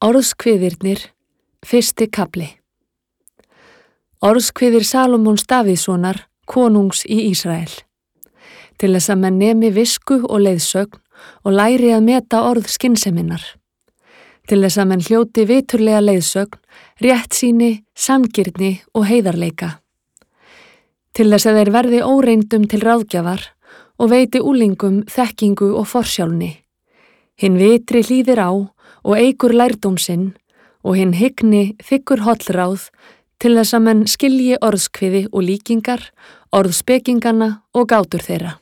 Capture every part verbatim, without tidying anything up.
Orðskviðirnir, fyrsti kafli. Orðskviðir Salómons Davíðssonar, konungs í Ísrael. Til þess að menn nemi visku og leiðsögn og læri að meta orð skynseminnar. Til þess að menn hljóti viturlega leiðsögn, réttsýni, sanngirni og heiðarleika. Til þess að þeir verði óreindum til ráðgjafar og veiti úlingum þekkingu og forsjálni. Hinn vitri hlýðir á og eigur lærdóm sinn og hinn hygni þykkur hollráð til þess að menn skilji orðskviði og líkingar, orðspekingana og gátur þeirra.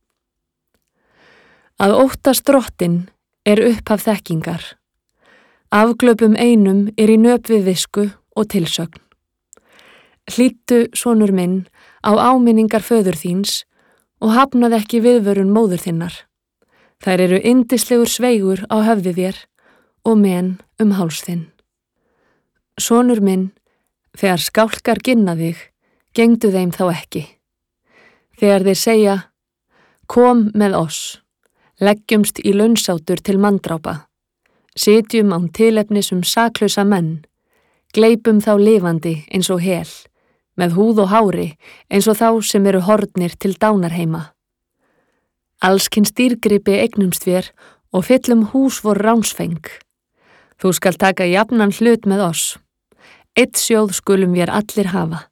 Að óttast drottinn er upphaf þekkingar. Afglöpum einum er í nöp við visku og tilsögn. Hlýddu, sonur minn, á áminningar föður þíns og hafnað ekki viðvörun móður þinnar. Þær eru yndislegur sveigur á höfði þér og men um háls þinn. Sonur minn, þegar skálkar ginna þig, gengdu þeim þá ekki. Þegar þeir segja, kom með oss, leggjumst í launsátur til manndrápa, sitjum án tilefnis um saklausa menn, gleipum þá lifandi eins og hel, með húð og hári eins og þá sem eru horfnir til dánarheima. Allskins dýrgripi eignumst vér og fyllum hús vor ránsfeng. Þú skal taka jafnan hlut með oss. Eitt sjóð skulum vér allir hafa.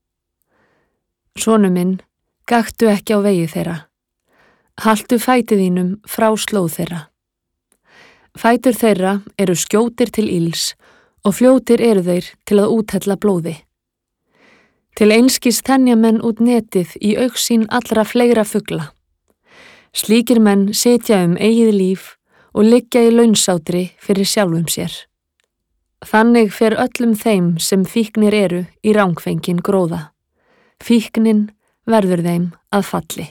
Sonu minn, gaktu ekki á vegi þeirra. Haltu fæti þínum frá slóð þeirra. Fætur þeirra eru skjótir til íls og fljótir eru þeir til að úthella blóði. Til einskis þenja menn út netið í augsýn allra fleira fugla. Slíkir menn sitja um eigið líf og liggja í launsátri fyrir sjálfum sér. Þannig fer öllum þeim sem fíknir eru í rangfengin gróða. Fíknin verður þeim að falli.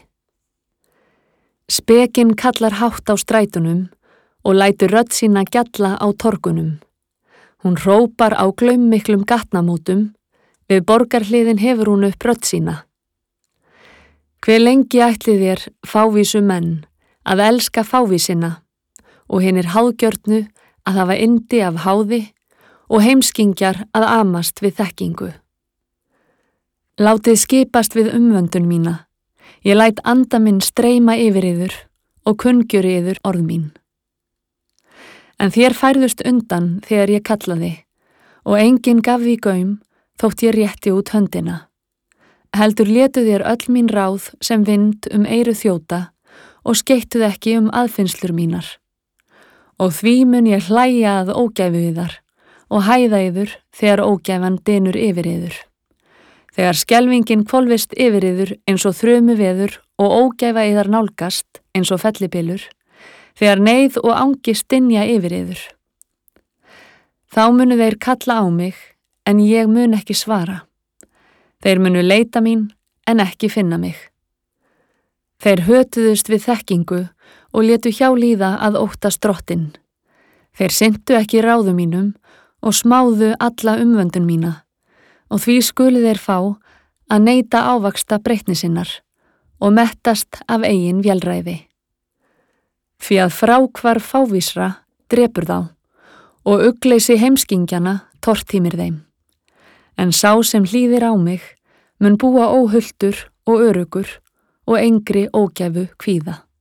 Spekinn kallar hátt á strætunum og lætur rödd sína gjalla á torgunum. Hún hrópar á glaummiklum gatnamótum, við borgarhliðin hefur hún upp rödd sína. Hve lengi ætli þér, fávísu menn, að elska fávísina og hinnir háðgjörnu að hafa yndi af háði og heimskingjar að amast við þekkingu. Látið skipast við umvöndun mína, ég læt anda minn streyma yfir yður og kunngjöri yður orð mín. En þér færðust undan þegar ég kallaði og enginn gaf því gaum þótt ég rétti út höndina. Heldur létu þér öll mín ráð sem vind um eyru þjóta og skeittuð ekki um aðfinnslur mínar. Og því mun ég hlæja að ógæfu yðar og hæða yður þegar ógæfan dynur yfir yður. Þegar skelfingin hvolfist yfir yður eins og þrumu veður og ógæfa yðar nálgast eins og fellibylur, þegar neyð og angi stynja yfir yður. Þá munu þeir kalla á mig, en ég mun ekki svara. Þeir munu leita mín, en ekki finna mig. Þeir hötuðust við þekkingu og létu hjá líða að óttast drottinn. Þeir sinntu ekki ráðum mínum og smáðu alla umvöndun mína og því skulu þeir fá að neita ávaxta breytni sinnar og mettast af eigin vélræði. Því að fráhvarf fávísra drepur þá og ugleysi heimskingjana tortímir þeim. En sá sem hlýðir á mig mun búa óhulltur og örugur og engri ógæfu kvíða.